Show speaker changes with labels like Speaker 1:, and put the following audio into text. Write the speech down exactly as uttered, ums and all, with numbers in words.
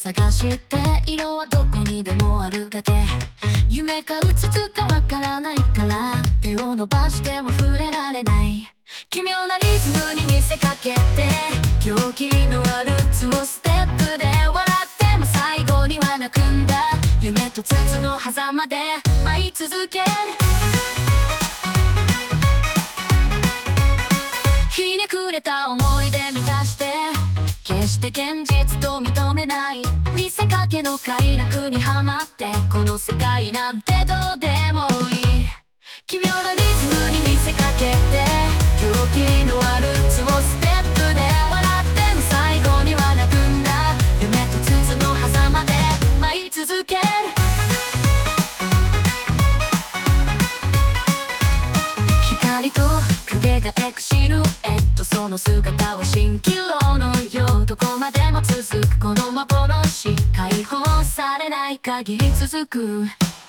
Speaker 1: 探して色はどこにでもあるだけ。夢かうつつかわからないから手を伸ばしても触れられない。奇妙なリズムに見せかけて狂気のワルツをステップで笑っても最後には泣くんだ。夢と筒の狭間で舞い続ける。ひねくれた思い出満たして決して現実と認めない見せかけの快楽にはまってこの世界なんてどうでもいい。奇妙なリズムに見せかけて狂気のワルツをステップで笑っても最後には泣くんだ。夢と筒の狭間で舞い続ける。光と影が描くシルエットその姿は蜃気楼のようどこまでも続くこの幻解放されない限り続く。